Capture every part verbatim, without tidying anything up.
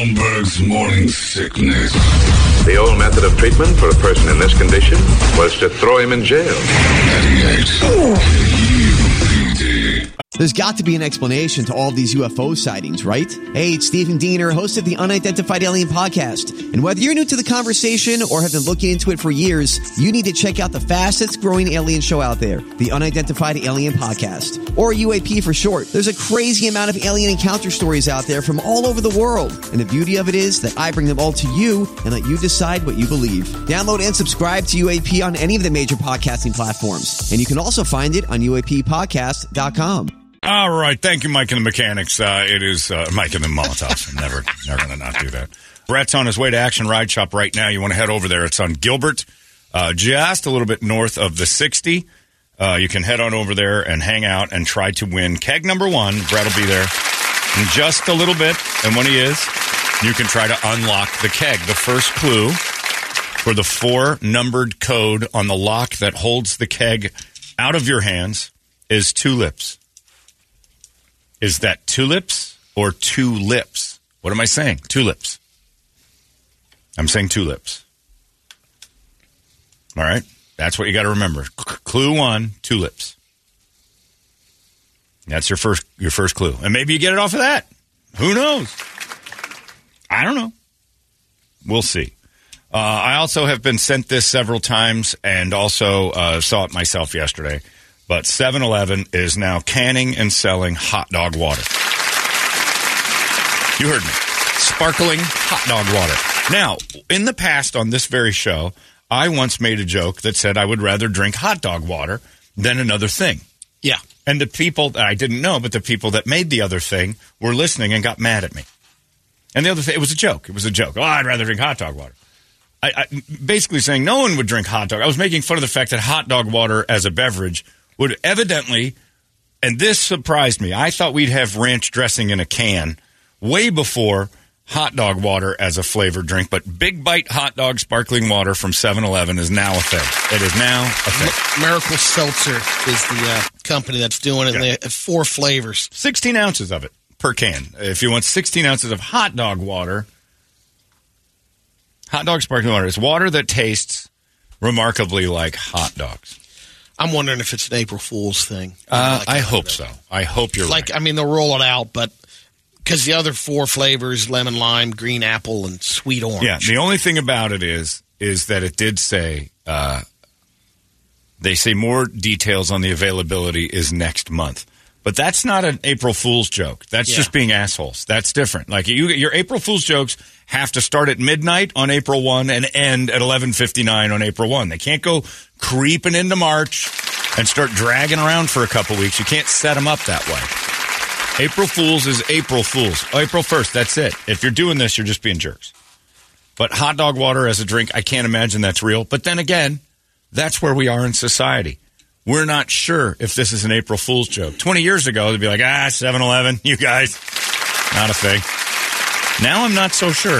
Holmberg's Morning Sickness. The old method of treatment for a person in this condition was to throw him in jail. ninety-eight K U P D. There's got to be an explanation to all of these U F O sightings, right? Hey, it's Stephen Diener, host of the Unidentified Alien Podcast. And whether you're new to the conversation or have been looking into it for years, you need to check out the fastest growing alien show out there, the Unidentified Alien Podcast, or U A P for short. There's a crazy amount of alien encounter stories out there from all over the world. And the beauty of it is that I bring them all to you and let you decide what you believe. Download and subscribe to U A P on any of the major podcasting platforms. And you can also find it on U A P podcast dot com. All right. Thank you, Mike and the Mechanics. Uh, it is uh, Mike and the Molotovs. I'm never, never going to not do that. Brett's on his way to Action Ride Shop right now. You want to head over there. It's on Gilbert, uh, just a little bit north of the sixty. Uh, you can head on over there and hang out and try to win keg number one. Brett will be there in just a little bit. And when he is, you can try to unlock the keg. The first clue for the four-numbered code on the lock that holds the keg out of your hands is tulips. Is that tulips or two lips? What am I saying? Tulips. I'm saying tulips. All right? That's what you got to remember. C- clue one, tulips. That's your first your first clue. And maybe you get it off of that. Who knows? I don't know. We'll see. Uh, I also have been sent this several times and also uh, saw it myself yesterday. But seven eleven is now canning and selling hot dog water. You heard me. Sparkling hot dog water. Now, in the past on this very show, I once made a joke that said I would rather drink hot dog water than another thing. Yeah. And the people, I didn't know, but the people that made the other thing were listening and got mad at me. And the other thing, it was a joke. It was a joke. Oh, I'd rather drink hot dog water. I, I basically saying no one would drink hot dog. I was making fun of the fact that hot dog water as a beverage would evidently, and this surprised me, I thought we'd have ranch dressing in a can way before hot dog water as a flavored drink, but Big Bite hot dog sparkling water from seven eleven is now a thing. It is now a thing. Miracle Seltzer is the uh, company that's doing it. Yeah. They have four flavors. sixteen ounces of it per can. If you want sixteen ounces of hot dog water, hot dog sparkling water is water that tastes remarkably like hot dogs. I'm wondering if it's an April Fool's thing. Uh, like I hope so. I hope you're like, right. I mean, they'll roll it out, but because the other four flavors, lemon, lime, green apple, and sweet orange. Yeah, the only thing about it is is that it did say, uh, they say more details on the availability is next month. But that's not an April Fool's joke. That's yeah. just being assholes. That's different. Like you, your April Fool's jokes have to start at midnight on April first and end at eleven fifty-nine on April first. They can't go creeping into March and start dragging around for a couple weeks. You can't set them up that way. April Fool's is April Fool's. April first, that's it. If you're doing this, you're just being jerks. But hot dog water as a drink, I can't imagine that's real. But then again, that's where we are in society. We're not sure if this is an April Fool's joke. twenty years ago, they'd be like, ah, seven eleven, you guys, not a thing. Now I'm not so sure.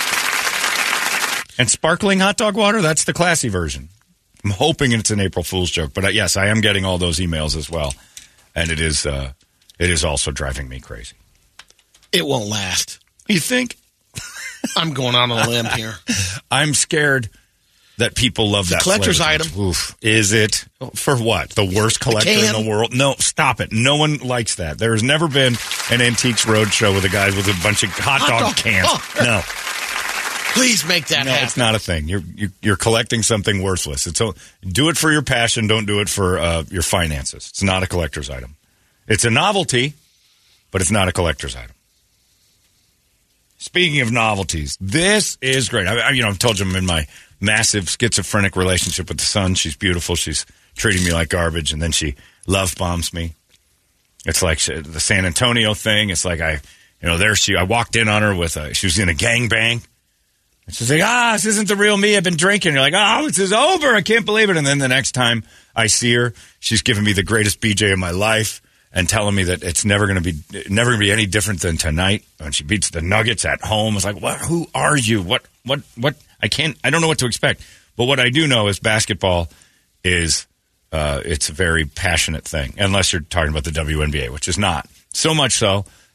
And sparkling hot dog water, that's the classy version. I'm hoping it's an April Fool's joke. But uh, yes, I am getting all those emails as well. And it is uh, it is also driving me crazy. It won't last. You think? I'm going out on a limb here. I'm scared that people love the that collector's flavor. item. Oof. Is it? For what? The worst collector the in the world? No, stop it. No one likes that. There has never been an Antiques Roadshow with a guy with a bunch of hot, hot dog, dog cans. Oh. No. Please make that no, happen. No, it's not a thing. You're, you're you're collecting something worthless. It's a, do it for your passion. Don't do it for uh, your finances. It's not a collector's item. It's a novelty, but it's not a collector's item. Speaking of novelties, this is great. I, I you know, I've told you I'm in my massive schizophrenic relationship with the sun. She's beautiful. She's treating me like garbage, and then she love bombs me. It's like she, the San Antonio thing. It's like I, you know, there she. I walked in on her with a. She was in a gangbang. And she's like, ah, this isn't the real me. I've been drinking. You're like, oh, this is over. I can't believe it. And then the next time I see her, she's giving me the greatest B J of my life and telling me that it's never going to be never going to be any different than tonight. When she beats the Nuggets at home, it's like, what? Who are you? What? What? What? I can't. I don't know what to expect. But what I do know is basketball is uh, it's a very passionate thing, unless you're talking about the W N B A, which is not. So much so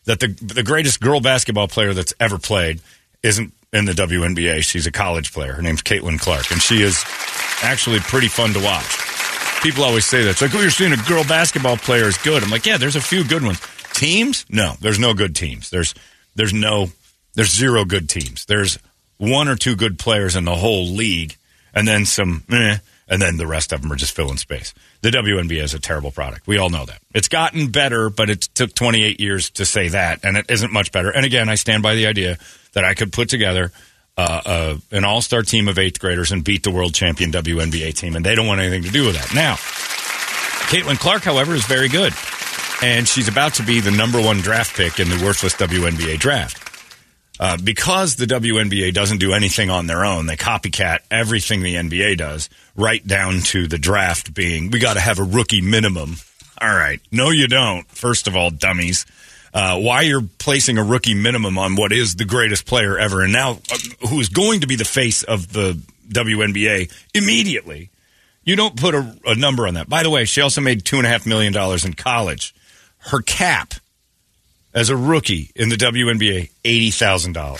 that the the greatest girl basketball player that's ever played isn't in the W N B A. She's a college player. Her name's Caitlin Clark, and she is actually pretty fun to watch. People always say that. It's like, oh, you're seeing a girl basketball player is good. I'm like, yeah, there's a few good ones. Teams? No, there's no good teams. There's there's no there's zero good teams. There's one or two good players in the whole league, and then some eh, and then the rest of them are just filling space. The W N B A is a terrible product. We all know that. It's gotten better, but it took twenty-eight years to say that, and it isn't much better. And again, I stand by the idea that I could put together uh, uh, an all-star team of eighth graders and beat the world champion W N B A team, and they don't want anything to do with that. Now, Caitlin Clark, however, is very good, and she's about to be the number one draft pick in the worthless W N B A draft. Uh, because the W N B A doesn't do anything on their own, they copycat everything the N B A does, right down to the draft being, we got to have a rookie minimum. All right. No, you don't. First of all, dummies. Uh, why you're placing a rookie minimum on what is the greatest player ever, and now uh, who is going to be the face of the W N B A immediately. You don't put a, a number on that. By the way, she also made two point five million dollars in college. Her cap as a rookie in the W N B A, eighty thousand dollars.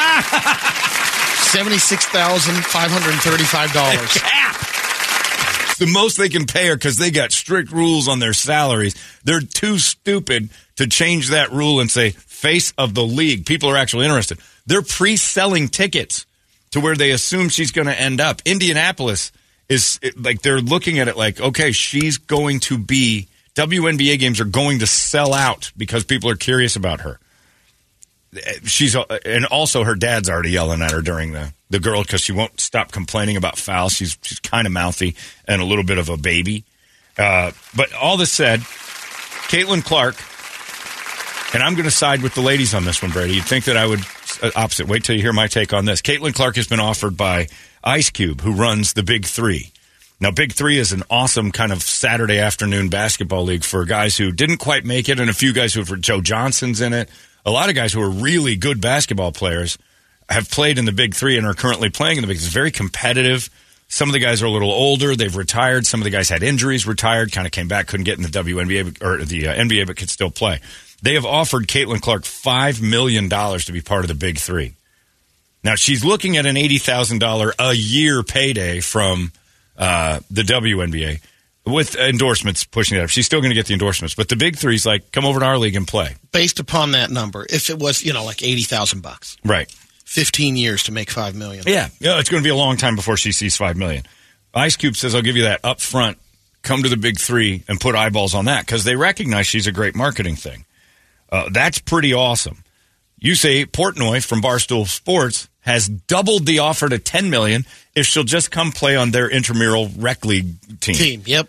seventy-six thousand five hundred thirty-five dollars. Cap! It's the most they can pay her because they got strict rules on their salaries. They're too stupid to change that rule and say, face of the league. People are actually interested. They're pre-selling tickets to where they assume she's going to end up. Indianapolis is, like, they're looking at it like, okay, she's going to be... W N B A games are going to sell out because people are curious about her. She's and also her dad's already yelling at her during the, the girl because she won't stop complaining about fouls. She's she's kind of mouthy and a little bit of a baby. Uh, but all this said, Caitlin Clark, and I'm going to side with the ladies on this one, Brady. You'd think that I would uh, opposite. Wait till you hear my take on this. Caitlin Clark has been offered by Ice Cube, who runs the Big Three. Now, Big Three is an awesome kind of Saturday afternoon basketball league for guys who didn't quite make it and a few guys who have, Joe Johnson's in it. A lot of guys who are really good basketball players have played in the Big Three and are currently playing in the Big Three. It's very competitive. Some of the guys are a little older. They've retired. Some of the guys had injuries, retired, kind of came back, couldn't get in the W N B A or the uh, N B A, but could still play. They have offered Caitlin Clark five million dollars to be part of the Big Three. Now, she's looking at an eighty thousand dollars a year payday from Uh, the W N B A with endorsements pushing it up. She's still going to get the endorsements, but the Big Three's like, come over to our league and play. Based upon that number, if it was, you know, like eighty thousand bucks, right? Fifteen years to make five million. Yeah, yeah, it's going to be a long time before she sees five million. Ice Cube says, "I'll give you that up front. Come to the Big Three and put eyeballs on that because they recognize she's a great marketing thing. Uh, that's pretty awesome." You say Portnoy from Barstool Sports has doubled the offer to ten million dollars if she'll just come play on their intramural rec league team. Team, yep.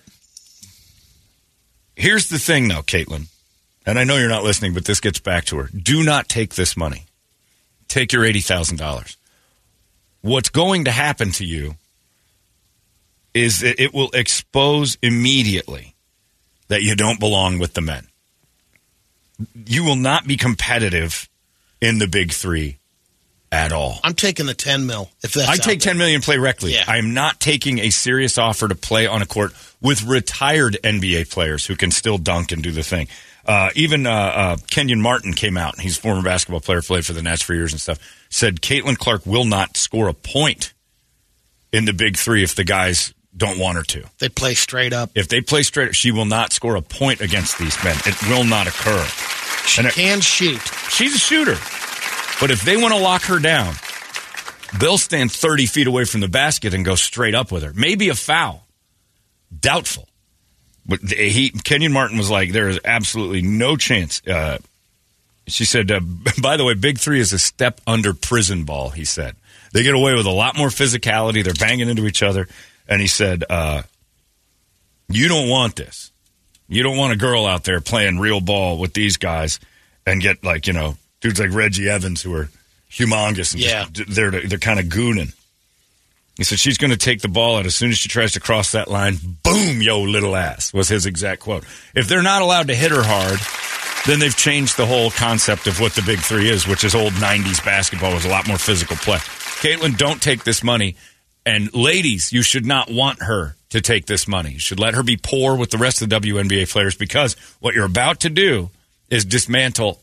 Here's the thing, though, Caitlin, and I know you're not listening, but this gets back to her. Do not take this money. Take your eighty thousand dollars. What's going to happen to you is that it will expose immediately that you don't belong with the men. You will not be competitive in the Big Three at all. I'm taking the ten mil. If that's I take there. ten million, play rec league. Yeah. I am not taking a serious offer to play on a court with retired N B A players who can still dunk and do the thing. Uh, even uh, uh, Kenyon Martin came out. He's a former basketball player, played for the Nets for years and stuff. Said Caitlin Clark will not score a point in the Big Three if the guys don't want her to. They play straight up. If they play straight up, she will not score a point against these men. It will not occur. She and it, can shoot. She's a shooter. But if they want to lock her down, they'll stand thirty feet away from the basket and go straight up with her. Maybe a foul. Doubtful. But he, Kenyon Martin was like, there is absolutely no chance. Uh, she said, uh, by the way, Big Three is a step under prison ball, he said. They get away with a lot more physicality. They're banging into each other. And he said, uh, you don't want this. You don't want a girl out there playing real ball with these guys and get, like, you know, dudes like Reggie Evans who are humongous and yeah. just, they're they're kind of gooning. He said she's going to take the ball out as soon as she tries to cross that line. Boom, yo, little ass, was his exact quote. If they're not allowed to hit her hard, then they've changed the whole concept of what the Big Three is, which is old nineties basketball was a lot more physical play. Caitlin, don't take this money. And ladies, you should not want her to take this money. You should let her be poor with the rest of the W N B A players because what you're about to do is dismantle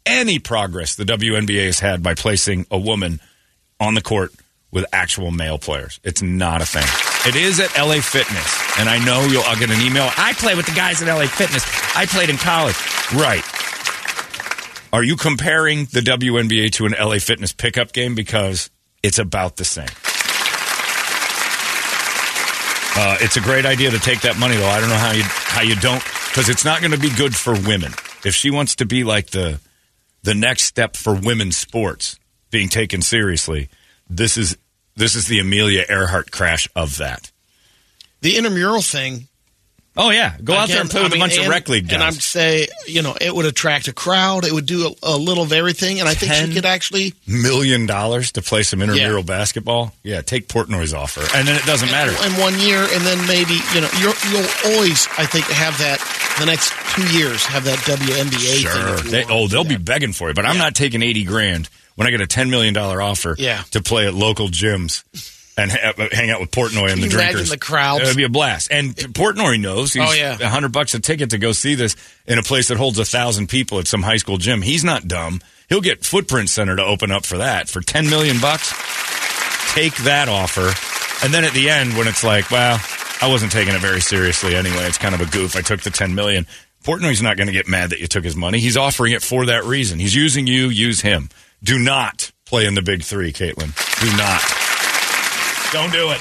any progress the W N B A has had by placing a woman on the court with actual male players. It's not a thing. It is at L A Fitness, and I know you'll I'll get an email. I play with the guys at L A Fitness. I played in college. Right. Are you comparing the W N B A to an L A Fitness pickup game? Because it's about the same. Uh, it's a great idea to take that money, though. I don't know how you how you don't, because it's not going to be good for women. If she wants to be like the the next step for women's sports being taken seriously, this is this is the Amelia Earhart crash of that. The intramural thing. Oh, yeah. Go out Again, there and play with I mean, a bunch and, of rec league guys. And I'm say, you know, it would attract a crowd. It would do a, a little of everything. And I think she could actually. Million dollars to play some intramural yeah. basketball? Yeah, take Portnoy's offer. And then it doesn't and, matter. And one year, and then maybe, you know, you're, you'll always, I think, have that, the next two years, have that W N B A sure. thing. They, oh, they'll be begging for you. But I'm yeah. not taking eighty grand when I get a ten million dollars offer yeah. to play at local gyms. And ha- hang out with Portnoy and Can the you drinkers. Imagine the crowds. It would be a blast. And Portnoy knows. He's oh, yeah. a hundred bucks a ticket to go see this in a place that holds a thousand people at some high school gym. He's not dumb. He'll get Footprint Center to open up for that. For ten million bucks, take that offer. And then at the end, when it's like, well, I wasn't taking it very seriously anyway. It's kind of a goof. I took the ten million. Portnoy's not going to get mad that you took his money. He's offering it for that reason. He's using you, use him. Do not play in the big three, Caitlin. Do not. Don't do it.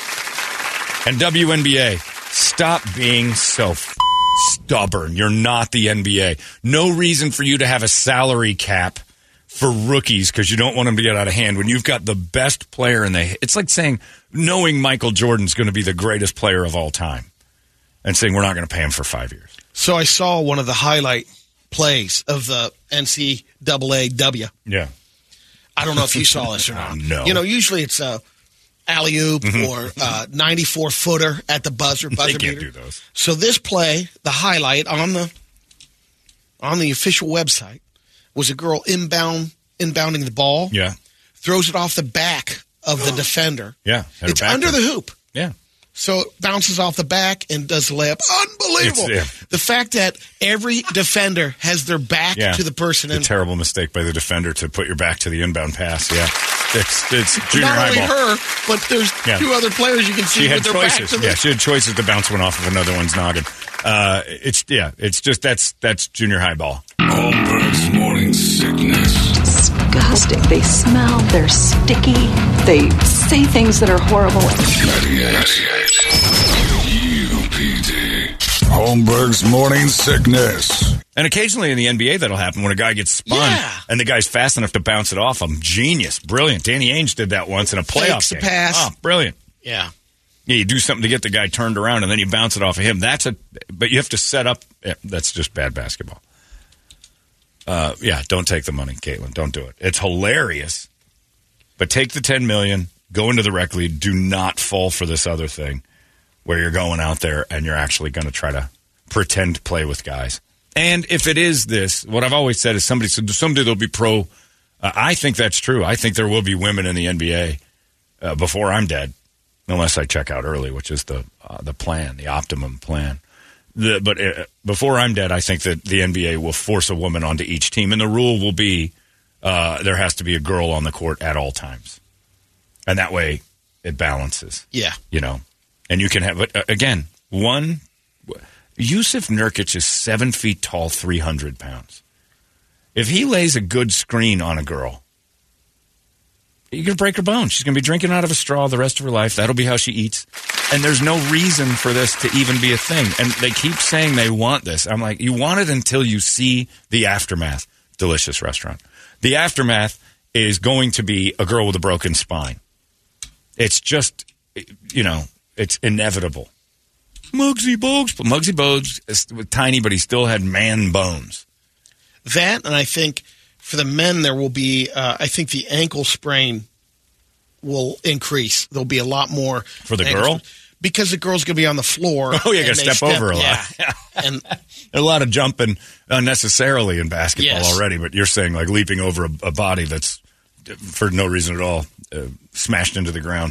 And W N B A, stop being so f- stubborn. You're not the N B A. No reason for you to have a salary cap for rookies because you don't want them to get out of hand when you've got the best player in the... It's like saying, knowing Michael Jordan's going to be the greatest player of all time and saying we're not going to pay him for five years. So I saw one of the highlight plays of the N C double A W. Yeah. I don't know if you saw this or not. Oh, no. You know, usually it's a... alley-oop mm-hmm. or uh, ninety-four footer at the buzzer. buzzer they can't beater. do those. So this play, the highlight on the on the official website, was a girl inbound inbounding the ball. Yeah, throws it off the back of the defender. Yeah, it's under the hoop. Yeah. So it bounces off the back and does the layup. Unbelievable. Yeah. The fact that every defender has their back yeah. to the person. It's a terrible mistake by the defender to put your back to the inbound pass. Yeah. It's, it's junior Not high only ball. her, but there's yeah. two other players you can see she had with their choices. back to the... Yeah, she had choices to bounce one off of another one's noggin. Uh, it's, yeah, it's just, that's, that's junior high ball. Holmberg's Morning Sickness. Disgusting. They smell, they're sticky, they say things that are horrible. U P D. Holmberg's Morning Sickness. And occasionally in the N B A that'll happen when a guy gets spun yeah. and the guy's fast enough to bounce it off him. Genius. Brilliant. Danny Ainge did that once in a playoff Takes game. the pass. Oh, brilliant. Yeah. Yeah, you do something to get the guy turned around and then you bounce it off of him. That's a, but you have to set up, yeah, that's just bad basketball. Uh, yeah, don't take the money, Caitlin. Don't do it. It's hilarious. But take the ten million dollars, go into the rec league. Do not fall for this other thing where you're going out there and you're actually going to try to pretend to play with guys. And if it is this, what I've always said is somebody said someday there'll be pro. Uh, I think that's true. I think there will be women in the N B A uh, before I'm dead, unless I check out early, which is the uh, the plan, the optimum plan. The, but uh, before I'm dead, I think that the N B A will force a woman onto each team, and the rule will be uh, there has to be a girl on the court at all times, and that way it balances. Yeah, you know, and you can have. But uh, again, one Yusuf Nurkic is seven feet tall, three hundred pounds. If he lays a good screen on a girl, you're going to break her bone. She's going to be drinking out of a straw the rest of her life. That'll be how she eats. And there's no reason for this to even be a thing. And they keep saying they want this. I'm like, you want it until you see the aftermath. Delicious restaurant. The aftermath is going to be a girl with a broken spine. It's just, you know, it's inevitable. Muggsy Bogues. But Muggsy Bogues is tiny, but he still had man bones. That, and I think for the men, there will be, uh, I think the ankle sprain will increase. There'll be a lot more. For the girl? Sprain. Because the girl's going to be on the floor. Oh, you got to step, step over a yeah. lot. and a lot of jumping unnecessarily in basketball yes. already, but you're saying like leaping over a, a body that's, for no reason at all, uh, smashed into the ground.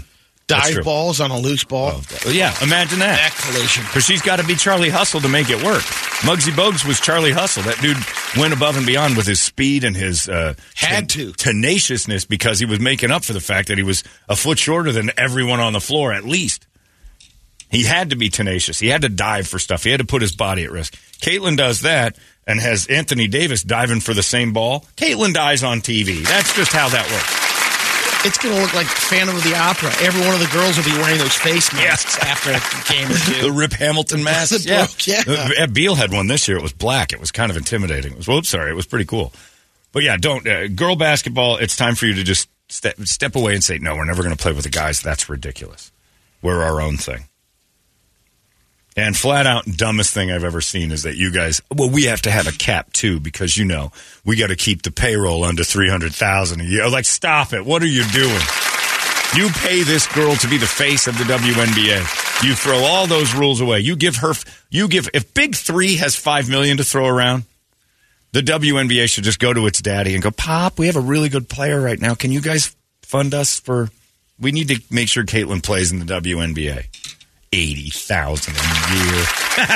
Dive balls on a loose ball. Oh, yeah, imagine that. That collision. Because she's got to be Charlie Hustle to make it work. Muggsy Bogues was Charlie Hustle. That dude went above and beyond with his speed and his uh, had to tenaciousness because he was making up for the fact that he was a foot shorter than everyone on the floor at least. He had to be tenacious. He had to dive for stuff. He had to put his body at risk. Caitlin does that and has Anthony Davis diving for the same ball. Caitlin dies on T V. That's just how that works. It's going to look like Phantom of the Opera. Every one of the girls will be wearing those face masks yeah. after a game or two. The Rip Hamilton mask. yeah. Broke, yeah. Uh, Beal had one this year. It was black. It was kind of intimidating. It was, whoops, sorry. It was pretty cool. But yeah, don't. Uh, girl basketball, it's time for you to just step, step away and say, no, we're never going to play with the guys. That's ridiculous. We're our own thing. And flat out dumbest thing I've ever seen is that you guys, well, we have to have a cap too because, you know, we got to keep the payroll under three hundred thousand dollars a year. Like, stop it. What are you doing? You pay this girl to be the face of the W N B A. You throw all those rules away. You give her, you give, if Big Three has five million dollars to throw around, the W N B A should just go to its daddy and go, Pop, we have a really good player right now. Can you guys fund us for, we need to make sure Caitlin plays in the W N B A. eighty thousand dollars a year.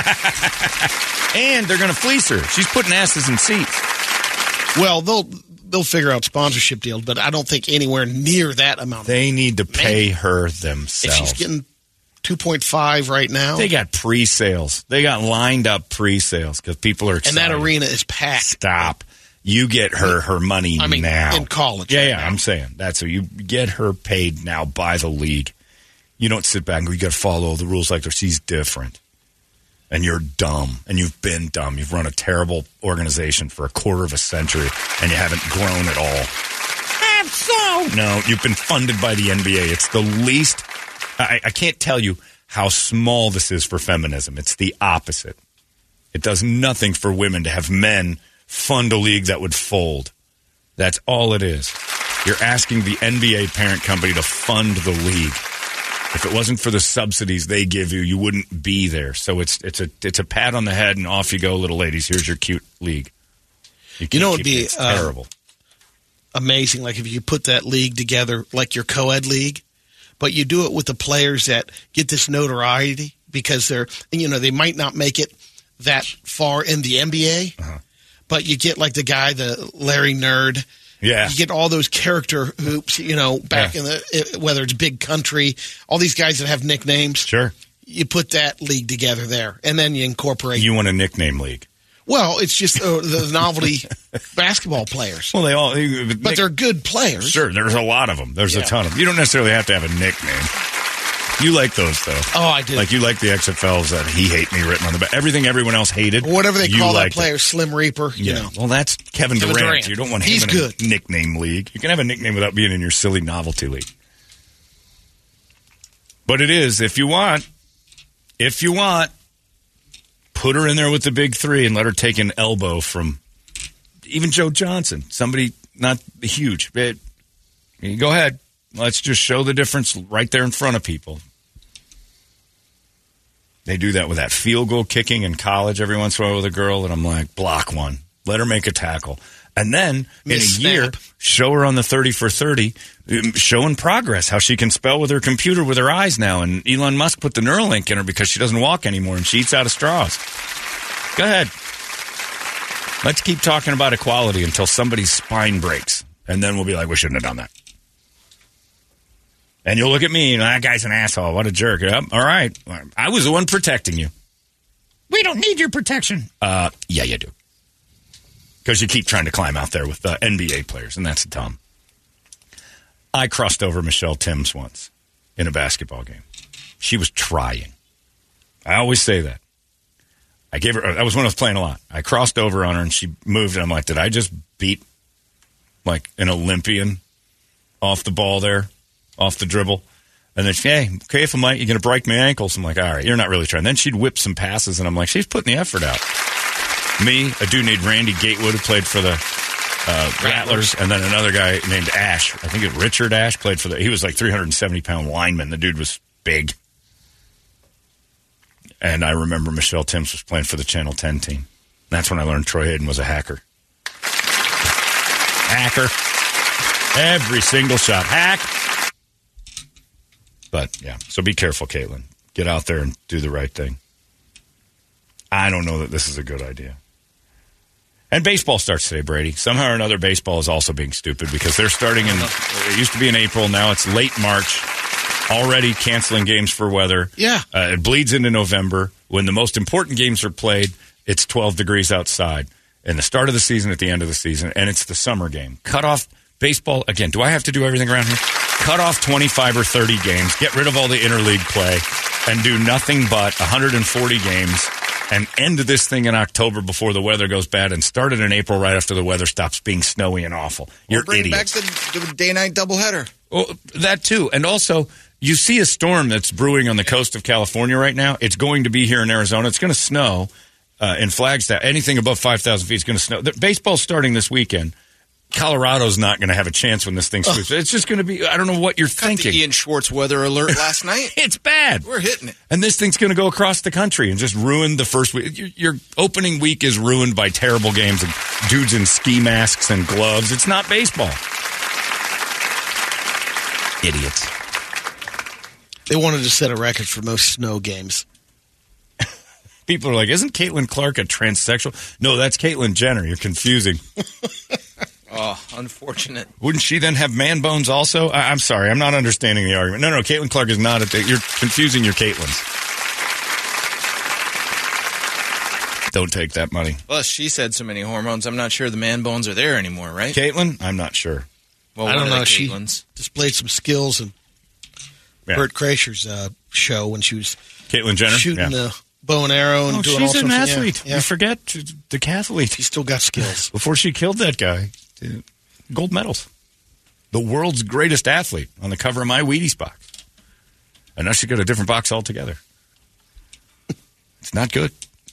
And they're going to fleece her. She's putting asses in seats. Well, they'll they'll figure out sponsorship deals, but I don't think anywhere near that amount. They need to pay Maybe. her themselves. If she's getting two point five right now. They got pre-sales. They got lined up pre-sales because people are excited. And that arena is packed. Stop. You get her her money I mean, now. in college. Yeah, right yeah, now. I'm saying. That's what you get her paid now by the league. You don't sit back and go, you got to follow the rules like this. She's different. And you're dumb. And you've been dumb. You've run a terrible organization for a quarter of a century, and you haven't grown at all. I'm so. No, you've been funded by the N B A. It's the least. I, I can't tell you how small this is for feminism. It's the opposite. It does nothing for women to have men fund a league that would fold. That's all it is. You're asking the N B A parent company to fund the league. If it wasn't for the subsidies they give you, you wouldn't be there. So it's it's a it's a pat on the head and off you go, little ladies. Here's your cute league. You, you know, it'd be it. It's uh, terrible, amazing. Like if you put that league together, like your co-ed league, but you do it with the players that get this notoriety because they're, you know, they might not make it that far in the N B A, uh-huh. but you get like the guy, the Larry Nerd. Yeah. You get all those character hoops, you know, back yeah. in the, whether it's Big Country, all these guys that have nicknames. Sure. You put that league together there, and then you incorporate. You want a nickname league. Well, it's just uh, the novelty basketball players. Well, they all. But Nick, they're good players. Sure, there's a lot of them. There's yeah. a ton of them. You don't necessarily have to have a nickname. You like those, though. Oh, I do. Like, you like the X F Ls that he hate me written on the back. Everything everyone else hated. Or whatever they call that player, it. Slim Reaper. You yeah. know. Well, that's Kevin, Kevin Durant. Durant. You don't want him He's in good. a nickname league. You can have a nickname without being in your silly novelty league. But it is, if you want, if you want, put her in there with the big three and let her take an elbow from even Joe Johnson. Somebody not huge. But go ahead. Let's just show the difference right there in front of people. They do that with that field goal kicking in college every once in a while with a girl, and I'm like, block one. Let her make a tackle. And then Miss in a year, snap. show her on the thirty for thirty, showing progress, how she can spell with her computer with her eyes now. And Elon Musk put the Neuralink in her because she doesn't walk anymore and she eats out of straws. Go ahead. Let's keep talking about equality until somebody's spine breaks. And then we'll be like, we shouldn't have done that. And you'll look at me and that guy's an asshole. What a jerk. Yep. All right. I was the one protecting you. We don't need your protection. Uh, yeah, you do. Because you keep trying to climb out there with the N B A players, and that's dumb. I crossed over Michelle Timms once in a basketball game. She was trying. I always say that. I gave her, I was when I was playing a lot. I crossed over on her, and she moved, and I'm like, did I just beat, like, an Olympian off the ball there? Off the dribble. And then she, hey, okay, if I'm like, you're going to break my ankles. I'm like, all right, you're not really trying. Then she'd whip some passes, and I'm like, she's putting the effort out. Me, a dude named Randy Gatewood who played for the uh, Rattlers, and then another guy named Ash. I think it Richard Ash played for the, he was like three hundred seventy pound lineman. The dude was big. And I remember Michelle Timms was playing for the Channel ten team. That's when I learned Troy Hayden was a hacker. Hacker. Every single shot. Hack. But, yeah, so be careful, Caitlin. Get out there and do the right thing. I don't know that this is a good idea. And baseball starts today, Brady. Somehow or another, baseball is also being stupid because they're starting in, it used to be in April, now it's late March, already canceling games for weather. Yeah. Uh, it bleeds into November. When the most important games are played, it's twelve degrees outside. In the start of the season, at the end of the season, and it's the summer game. Cut off baseball. Again, do I have to do everything around here? Cut off twenty-five or thirty games, get rid of all the interleague play, and do nothing but one hundred forty games, and end this thing in October before the weather goes bad, and start it in April right after the weather stops being snowy and awful. You're bring idiots. back the, the day-night doubleheader. Well, that too. And also, you see a storm that's brewing on the coast of California right now. It's going to be here in Arizona. It's going to snow uh, in Flagstaff. Anything above five thousand feet is going to snow. The, baseball's starting this weekend. Colorado's not going to have a chance when this thing sweeps. It's just going to be, I don't know what you're Got thinking. the Ian Schwartz weather alert last night. It's bad. We're hitting it. And this thing's going to go across the country and just ruin the first week. Your, your opening week is ruined by terrible games and dudes in ski masks and gloves. It's not baseball. Idiots. They wanted to set a record for most snow games. People are like, isn't Caitlin Clark a transsexual? No, that's Caitlyn Jenner. You're confusing. Oh, unfortunate. Wouldn't she then have man bones also? I- I'm sorry. I'm not understanding the argument. No, no, Caitlin Clark is not. A th- you're confusing your Caitlins. Don't take that money. Plus, she said so many hormones, I'm not sure the man bones are there anymore, right? Caitlin? I'm not sure. Well, I don't one of know. the She Caitlins. displayed some skills in Yeah. Burt Kreischer's uh, show when she was Caitlyn Jenner? shooting Yeah. the bow and arrow and Oh, doing all she's an sorts of- athlete. Yeah, yeah. You forget she's the decathlete. She still got skills. Before she killed that guy, gold medals. The world's greatest athlete on the cover of my Wheaties box. And now she's got a different box altogether. It's not good.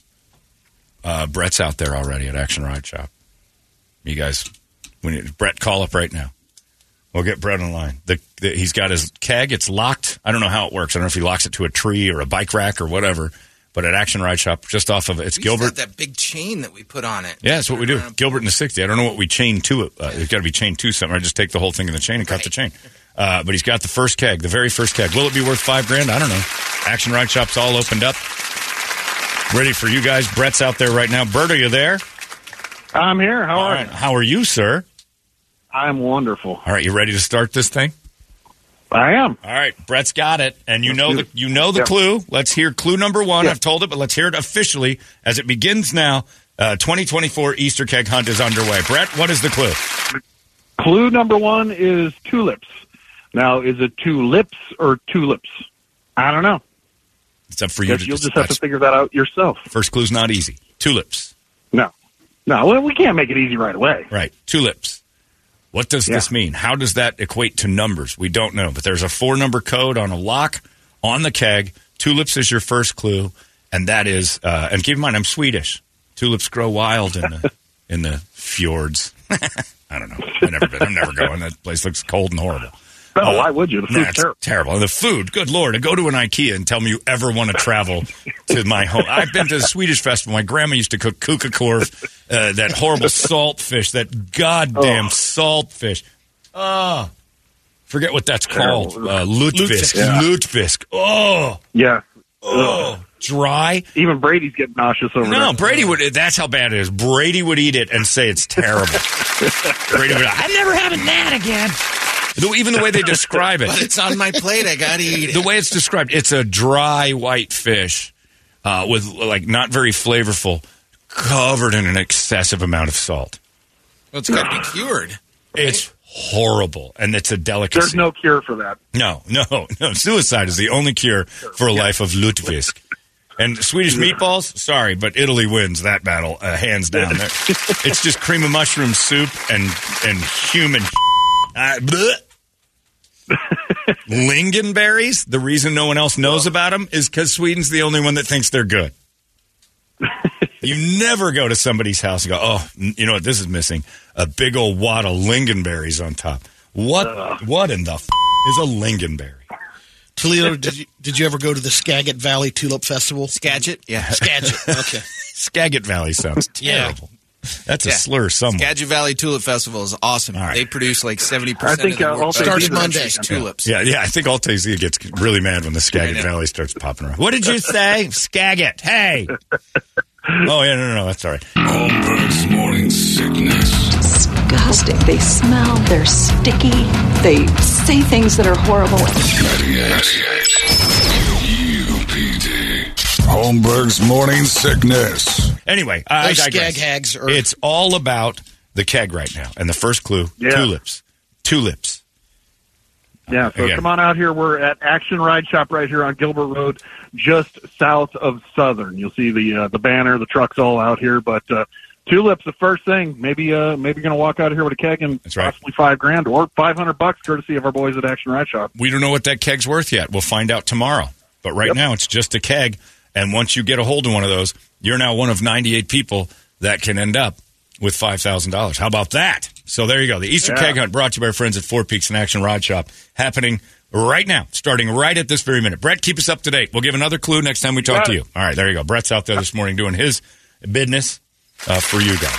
Uh, Brett's out there already at Action Ride Shop. You guys, when you, Brett, call up right now. We'll get Brett on the line. The, the, he's got his keg. It's locked. I don't know how it works. I don't know if he locks it to a tree or a bike rack or whatever. But at Action Ride Shop, just off of it, it's We Gilbert. used to have that big chain that we put on it. Yeah, that's what we do. Around- Gilbert in the sixty. I don't know what we chain to it. Uh, it's got to be chained to something. I just take the whole thing in the chain and cut the chain. Uh, but he's got the first keg, the very first keg. Will it be worth five grand? I don't know. Action Ride Shop's all opened up. Ready for you guys. Brett's out there right now. Bert, are you there? I'm here. How All are right. you? How are you, sir? I'm wonderful. All right, you ready to start this thing? I am. All right, Brett's got it, and you know do the it. you know the Yep. clue. Let's hear clue number one. Yep. I've told it, but let's hear it officially as it begins now. Uh, twenty twenty-four Easter Keg Hunt is underway. Brett, what is the clue? Clue number one is tulips. Now, is it two lips or tulips? I don't know. It's up for you Guess to you'll just have to that's- figure that out yourself. First clue's not easy. Tulips. No. No, well, we can't make it easy right away. Right. Tulips. What does Yeah. this mean? How does that equate to numbers? We don't know. But there's a four-number code on a lock on the keg. Tulips is your first clue, and that is. Uh, and keep in mind, I'm Swedish. Tulips grow wild in the in the fjords. I don't know. I've never been. I'm never going. That place looks cold and horrible. No, Uh, why would you? The Nah, food's it's terrible. terrible. And the food, good Lord, to go to an IKEA and tell me you ever want to travel to my home. I've been to the Swedish festival. My grandma used to cook kukakorv, uh, that horrible salt fish, that goddamn Oh. salt fish. Oh, forget what that's called. Terrible. Uh, lutefisk. Yeah. Lutefisk. Oh, Yeah. oh, dry. Even Brady's getting nauseous over No, there. Brady would. That's how bad it is. Brady would eat it and say it's terrible. Brady would. I'm never having that again. Though even the way they describe it, But it's on my plate. I got to eat the it. way it's described, it's a dry white fish uh, with like not very flavorful, covered in an excessive amount of salt. Well, it's got to be cured. It's horrible, and it's a delicacy. There's no cure for that. no, no, no. Suicide is the only cure for a life of lutefisk. And Swedish meatballs, sorry, but Italy wins that battle, uh, hands down. It's just cream of mushroom soup and and human. Uh, bleh. Lingonberries, the reason no one else knows about them is because Sweden's the only one that thinks they're good. You never go to somebody's house and go, oh, n- you know what, this is missing? A big old wad of lingonberries on top. What What in the f*** is a lingonberry? Toledo, did you, did you ever go to the Skagit Valley Tulip Festival? Skagit? Yeah. Skagit. Okay. Skagit Valley sounds Yeah. terrible. That's a Yeah. slur somewhere. Skagit Valley Tulip Festival is awesome. All right. They produce like seventy percent I think, of the uh, world. Alta Starts Vista Monday. is- Tulips. Yeah, yeah. I think Altazia gets really mad when the Skagit I know. Valley starts popping around. What did you say? Skagit. Hey. Oh, yeah, no, no, no. That's all right. Holmberg's Morning Sickness. Disgusting. They smell. They're sticky. They say things that are horrible. U P D. Holmberg's Morning Sickness. Anyway, I Those digress. skag hags are- It's all about the keg right now. And the first clue, Yeah. tulips. Tulips. Yeah, so Again. come on out here. We're at Action Ride Shop right here on Gilbert Road, just south of Southern. You'll see the uh, the banner, the trucks all out here. But uh, tulips, the first thing. Maybe uh, maybe going to walk out of here with a keg and That's right. possibly five grand or five hundred bucks, courtesy of our boys at Action Ride Shop. We don't know what that keg's worth yet. We'll find out tomorrow. But right Yep. now, it's just a keg. And once you get a hold of one of those, you're now one of ninety-eight people that can end up with five thousand dollars. How about that? So there you go. The Easter Yeah. Keg Hunt brought to you by our friends at Four Peaks and Action Rod Shop, happening right now, starting right at this very minute. Brett, keep us up to date. We'll give another clue next time we talk Got to it. you. All right, there you go. Brett's out there this morning doing his business uh, for you guys.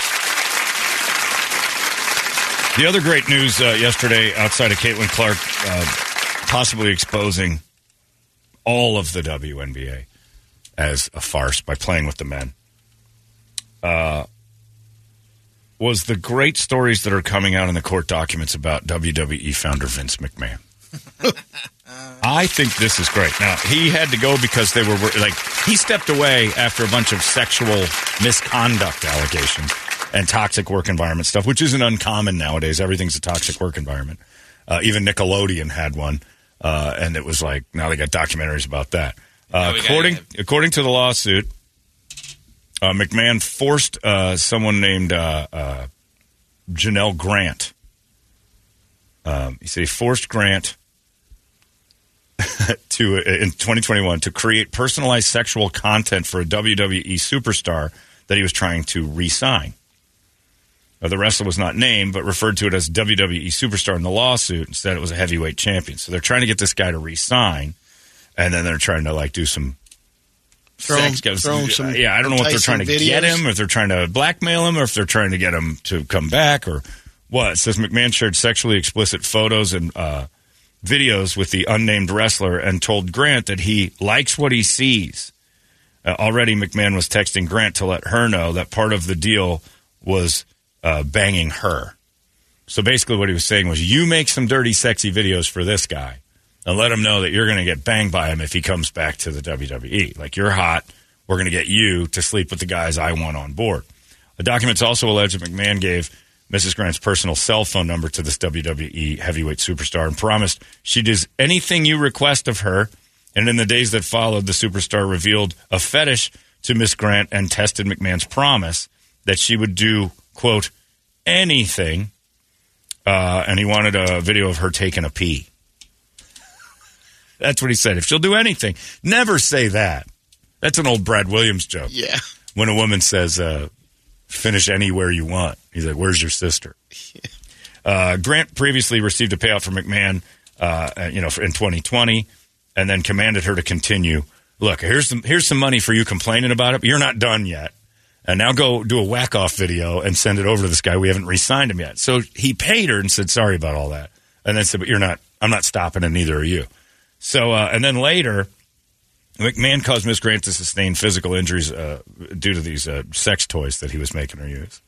The other great news uh, yesterday, outside of Caitlin Clark uh, possibly exposing all of the W N B A as a farce by playing with the men, uh, was the great stories that are coming out in the court documents about W W E founder Vince McMahon. I think this is great. Now, he had to go because they were, like, he stepped away after a bunch of sexual misconduct allegations and toxic work environment stuff, which isn't uncommon nowadays. Everything's a toxic work environment. Uh, even Nickelodeon had one, uh, and it was like, now they got documentaries about that. Uh, Now we according, gotta- according to the lawsuit, uh, McMahon forced uh, someone named uh, uh, Janelle Grant. Um, he said he forced Grant to uh, in twenty twenty-one to create personalized sexual content for a W W E superstar that he was trying to re-sign. Uh, the wrestler was not named, but referred to it as W W E superstar in the lawsuit. Instead, it was a heavyweight champion. So they're trying to get this guy to re-sign, and then they're trying to like do some. Throw sex- him- throw him some yeah, I don't know what they're trying to enticing get videos. him, if they're trying to blackmail him, or if they're trying to get him to come back, or what. It says McMahon shared sexually explicit photos and uh, videos with the unnamed wrestler and told Grant that he likes what he sees. Uh, already, McMahon was texting Grant to let her know that part of the deal was uh, banging her. So basically what he was saying was, you make some dirty, sexy videos for this guy and let him know that you're going to get banged by him if he comes back to the W W E. Like, you're hot. We're going to get you to sleep with the guys I want on board. The documents also allege that McMahon gave Missus Grant's personal cell phone number to this W W E heavyweight superstar and promised she does anything you request of her. And in the days that followed, the superstar revealed a fetish to Miss Grant and tested McMahon's promise that she would do, quote, anything. Uh, and he wanted a video of her taking a pee. That's what he said. If she'll do anything, never say that. That's an old Brad Williams joke. Yeah. When a woman says, uh, finish anywhere you want. He's like, where's your sister? Uh, Grant previously received a payout from McMahon, uh, you know, for, in twenty twenty, and then commanded her to continue. Look, here's some, here's some money for you complaining about it, but you're not done yet. And now go do a whack-off video and send it over to this guy. We haven't re-signed him yet. So he paid her and said, sorry about all that. And then said, but you're not, I'm not stopping, and neither are you. So, uh, and then later, McMahon caused Miss Grant to sustain physical injuries uh, due to these uh, sex toys that he was making her use.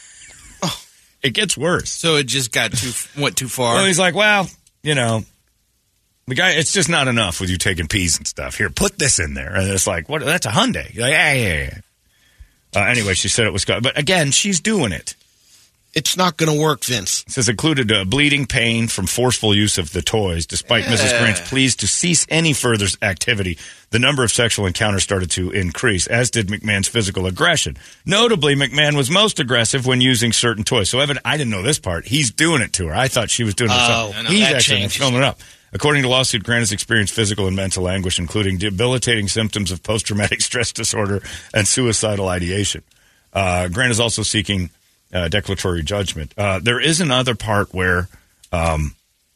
Oh, it gets worse. So it just got too went too far. Well, he's like, well, you know, the guy, it's just not enough with you taking peas and stuff. Here, put this in there. And it's like, what? That's a Hyundai. You're like, yeah, yeah, yeah. Uh, anyway, she said it was, but again, she's doing it. It's not going to work, Vince. It says included uh, bleeding, pain from forceful use of the toys. Despite Yeah. Missus Grant's pleas to cease any further activity, the number of sexual encounters started to increase, as did McMahon's physical aggression. Notably, McMahon was most aggressive when using certain toys. So, Evan, I didn't know this part. He's doing it to her. I thought she was doing it herself. Oh, no, He's that actually changes. filming it up. According to the lawsuit, Grant has experienced physical and mental anguish, including debilitating symptoms of post-traumatic stress disorder and suicidal ideation. Uh, Grant is also seeking uh, declaratory judgment. Uh, there is another part where um,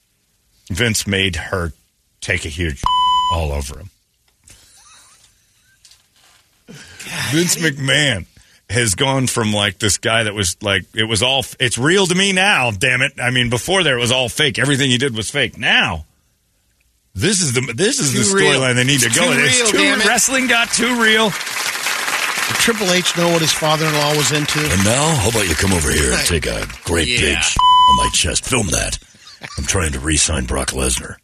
Vince made her take a huge all over him. God, Vince how do you- McMahon. has gone from like this guy that was like, it was all, it's real to me now, damn it. I mean, before there it was all fake. Everything he did was fake. Now, this is the this is the storyline they need to go with. It's too, wrestling got too real. Did Triple H know what his father-in-law was into? And now, how about you come over here and take a great Yeah. big sh- on my chest? Film that. I'm trying to re-sign Brock Lesnar.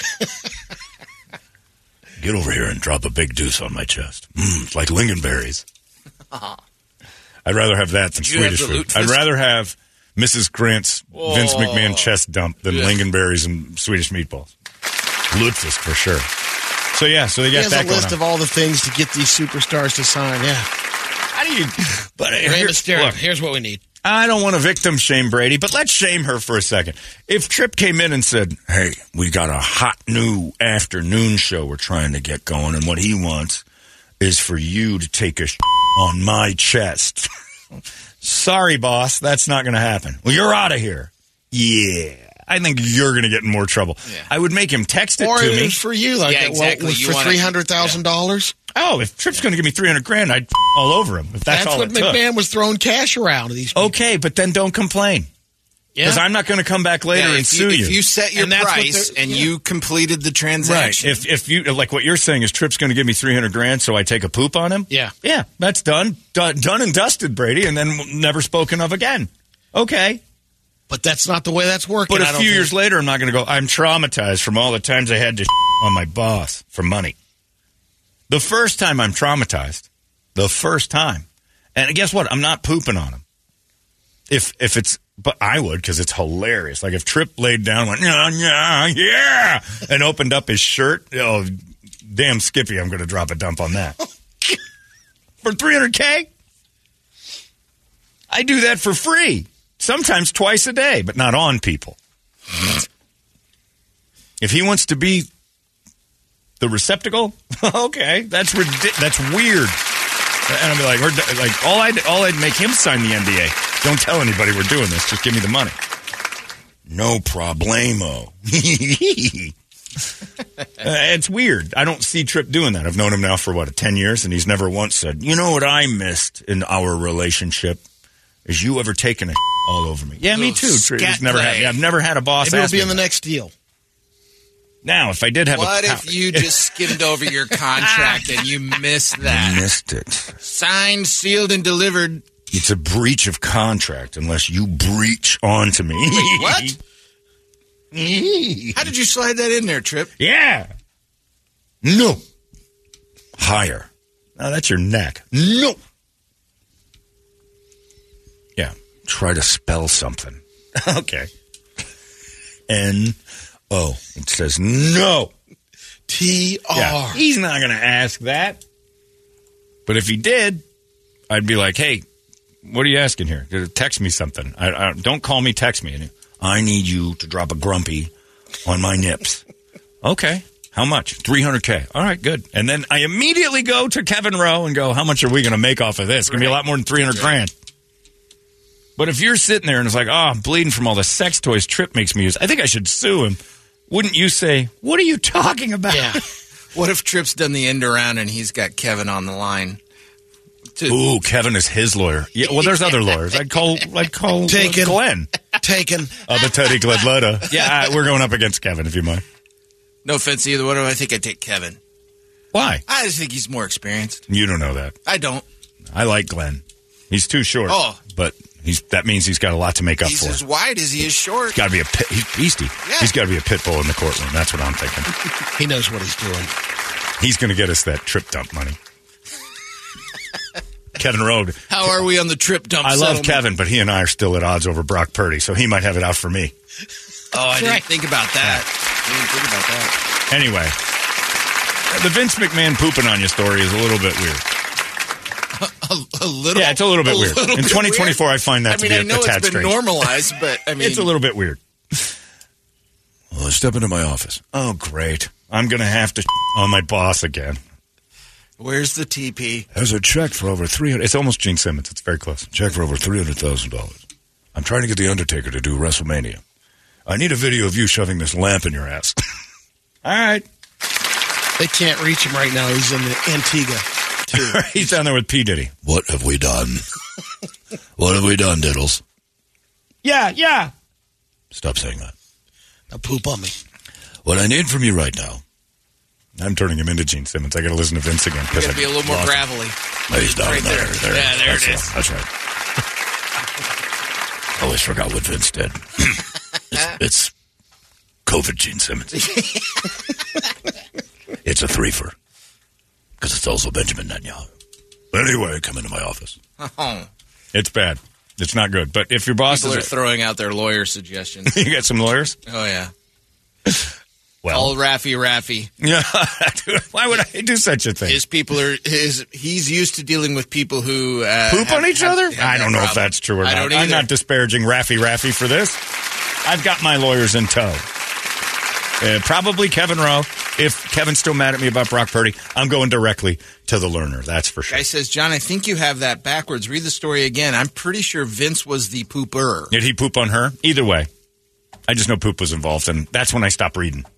Get over here and drop a big deuce on my chest. Mmm, it's like lingonberries. I'd rather have that than Did you have Swedish the food. loot I'd fist? rather have Missus Grant's Vince Oh. McMahon chest dump than Yeah. lingonberries and Swedish meatballs. Lutefisk for sure. So yeah, so they He got has that a going list on. of all the things to get these superstars to sign. Yeah. How do you? But Rey here- Mysterio, look, here's what we need. I don't want to victim shame Brady, but let's shame her for a second. If Tripp came in and said, "Hey, we got a hot new afternoon show we're trying to get going, and what he wants is for you to take a sh- on my chest." Sorry, boss, that's not going to happen. Well, you're out of here. Yeah, I think you're going to get in more trouble. Yeah. I would make him text it Or to it me. was for you, like Yeah, that, exactly. well, You for wanna- three hundred thousand dollars. Oh, if Tripp's going to give me three hundred grand, I'd all over him. If that's, That's all what it took. McMahon was throwing cash around to these people. Okay, but then don't complain. Because Yeah. I'm not going to come back later Yeah, and if, sue you, you. if you set your And that's what price they're- and yeah. you completed the transaction. If if you like what you're saying is Tripp's going to give me three hundred grand, so I take a poop on him. Yeah. yeah, that's done, done, done and dusted, Brady, and then never spoken of again. Okay, But that's not the way that's working. but I a don't few think. years later, I'm not going to go. I'm traumatized from all the times I had to on my boss for money. The first time I'm traumatized, the first time, and guess what? I'm not pooping on him. If if it's, but I would because it's hilarious. Like if Tripp laid down, and went yeah yeah yeah, and opened up his shirt. Oh, damn, Skippy! I'm going to drop a dump on that for three hundred k. I do that for free, sometimes twice a day, but not on people. If he wants to be the receptacle, okay, that's ridic- that's weird. And I'll be like, we're, like all I'd all I'd make him sign the N D A. Don't tell anybody we're doing this. Just give me the money. No problemo. uh, it's weird. I don't see Tripp doing that. I've known him now for what ten years, and he's never once said, "You know what I missed in our relationship is you ever taking a all over me." Yeah, me too. Tripp. Scat He's never had. play. Yeah, I've never had a boss. Maybe it'll ask be me in the that. next deal. Now, if I did have What a, if you just skimmed over your contract and you missed I that? missed it. Signed, sealed, and delivered. It's a breach of contract unless you breach onto me. Wait, what? How did you slide that in there, Tripp? Yeah. No. Higher. Now that's your neck. No. Yeah. Try to spell something. Okay. N O. It says no. T R. Yeah. He's not going to ask that. But if he did, I'd be like, hey, what are you asking here? Text me something. I, I, don't call me, text me. I need you to drop a grumpy on my nips. Okay. How much? three hundred K. All right, good. And then I immediately go to Kevin Rowe and go, how much are we going to make off of this? It's going to be a lot more than three hundred grand. But if you're sitting there and it's like, oh, I'm bleeding from all the sex toys Tripp makes me use, I think I should sue him. Wouldn't you say, what are you talking about? Yeah. What if Tripp's done the end around and he's got Kevin on the line? To- Ooh, Kevin is his lawyer. Yeah, well, there's other lawyers. I'd call, I'd call uh, Taken. Glenn. Taken. Uh, the Teddy Gledletta. Yeah, uh, we're going up against Kevin, if you mind. No offense to either one of them. I think I'd take Kevin. Why? I just think he's more experienced. You don't know that. I don't. I like Glenn. He's too short. Oh. But he's that means he's got a lot to make up He's for. as wide as he is short. Got to be a pit. He's beastie. Yeah. He's got to be a pit bull in the courtroom. That's what I'm thinking. He knows what he's doing. He's going to get us that Tripp dump money. Kevin Rowe. How are we on the Tripp dump I love settlement? Kevin, but he and I are still at odds over Brock Purdy, so he might have it out for me. Oh, I didn't right. think about that. I didn't think about that. Anyway, the Vince McMahon pooping on you story is a little bit weird. A, a little. Yeah, it's a little bit weird. little In bit twenty twenty-four, I find that weird. to I be mean, a, I know a tad it's been strange. normalized, but I mean, It's a little bit weird. Well, step into my office. Oh, great. I'm going to have to on my boss again. Where's the T P? There's a check for over three hundred. It's almost Gene Simmons. It's very close. Check for over three hundred thousand dollars. I'm trying to get the Undertaker to do WrestleMania. I need a video of you shoving this lamp in your ass. All right. They can't reach him right now. He's in the Antigua. too. He's down there with P. Diddy. What have we done? What have we done, Diddles? Yeah, yeah. Stop saying that. Now poop on me. What I need from you right now. I'm turning him into Gene Simmons. I got to listen to Vince again. Got to be a little more gravelly. Oh, he's down Right there. there. there. Yeah, there That's it is. Right. That's right. Always forgot what Vince did. it's, it's COVID Gene Simmons. It's a threefer. Because it's also Benjamin Netanyahu. Anyway, come into my office. Oh. It's bad. It's not good. But if your boss People are is... throwing out their lawyer suggestions. You got some lawyers? Oh, yeah. Well, All Raffy Raffy. yeah. Why would I do such a thing? His people are his. He's used to dealing with people who uh, Poop have, on each have, other? have I don't know problem. if that's true or I not. don't I'm either. not disparaging Raffy Raffy for this. I've got my lawyers in tow. Uh, probably Kevin Rowe. If Kevin's still mad at me about Brock Purdy, I'm going directly to the learner. That's for sure. Guy says, John, I think you have that backwards. Read the story again. I'm pretty sure Vince was the pooper. Did he poop on her? Either way. I just know poop was involved, and that's when I stopped reading.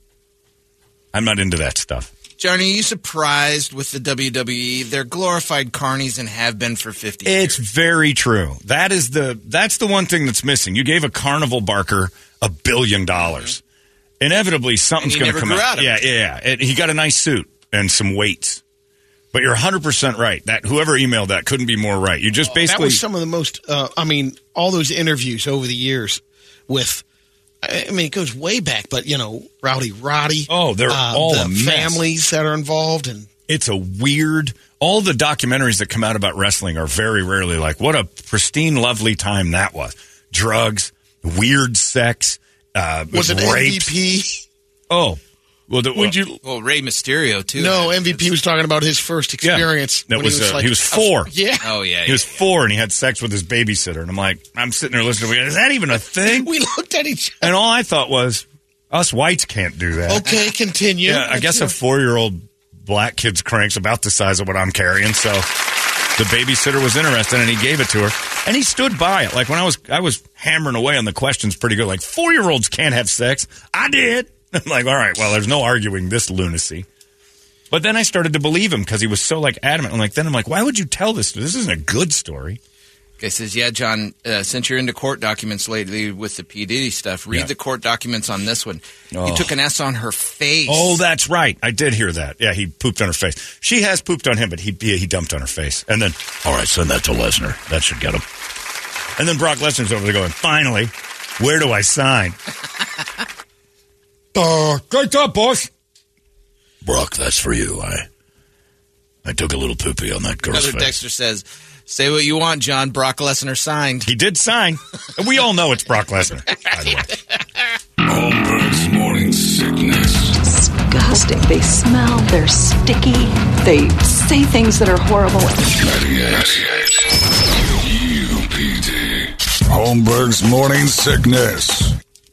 I'm not into that stuff. John, are you surprised with the W W E? They're glorified carnies and have been for fifty It's years. very true. That is the that's the one thing that's missing. You gave a carnival barker a billion dollars. Inevitably, something's And he going to never come grew out. out of yeah, it. yeah, yeah. It, he got a nice suit and some weights. But you're one hundred percent right. That whoever emailed that couldn't be more right. You just That basically was some of the most, uh, I mean, all those interviews over the years with, I mean, it goes way back, but, you know, Rowdy Roddy. Oh, they're uh, all the a mess. families that are involved. And it's a weird. All the documentaries that come out about wrestling are very rarely like, what a pristine, lovely time that was. Drugs, weird sex, uh, was it rapes. M V P? Oh, well, the, Would you? Well, Rey Mysterio, too. No, M V P was talking about his first experience. That when was, he was uh, like, he was four. Yeah. Oh, yeah. He was four, and he had sex with his babysitter. And I'm like, I'm sitting there listening to it. Is that even a thing? We looked at each other. And all I thought was, us whites can't do that. Okay, continue. Yeah, I guess a four-year-old black kid's crank's about the size of what I'm carrying, so the babysitter was interested, and he gave it to her, and he stood by it. Like, when I was I was hammering away on the questions pretty good, like, four-year-olds can't have sex. I did. I'm like, all right, well, there's no arguing this lunacy. But then I started to believe him because he was so, like, adamant. I'm like, then I'm like, why would you tell this? This isn't a good story. Guy says, yeah, John, uh, since you're into court documents lately with the P. Diddy stuff, read Yeah. the court documents on this one. Oh. He took an S on her face. Oh, that's right. I did hear that. Yeah, he pooped on her face. She has pooped on him, but he he dumped on her face. And then, All right, send that to Lesnar. That should get him. and then Brock Lesnar's over there going, finally, where do I sign? uh, great job, boss. Brock, that's for you. I I took a little poopy on that girl's Another face. Dexter says, say what you want, John. Brock Lesnar signed. He did sign. And we all know it's Brock Lesnar, by the way. Holmberg's Morning Sickness. Disgusting. They smell, they're sticky, they say things that are horrible. ninety-eight U P D. Holmberg's Morning Sickness.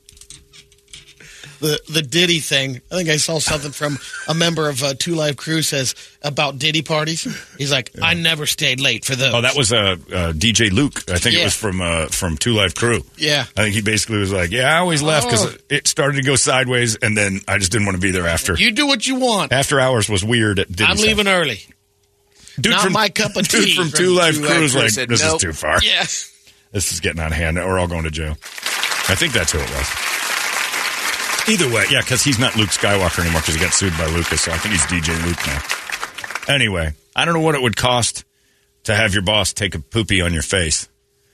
The the Diddy thing. I think I saw something from a member of uh, Two Live Crew says about Diddy parties. He's like, I never stayed late for those. Oh, that was uh, uh, D J Luke. I think Yeah. it was from uh, from Two Live Crew. Yeah. I think he basically was like, yeah, I always left because Oh. it started to go sideways, and then I just didn't want to be there after. You do what you want. After hours was weird at Diddy's I'm leaving house. early. Dude Not from, my cup of dude tea. from From Two Live Two Crew Live was Crew like, said, this nope. is too far. Yeah. This is getting out of hand. We're all going to jail. I think that's who it was. Either way, yeah, because he's not Luke Skywalker anymore because he got sued by Lucas, so I think he's D J Luke now. Anyway, I don't know what it would cost to have your boss take a poopy on your face.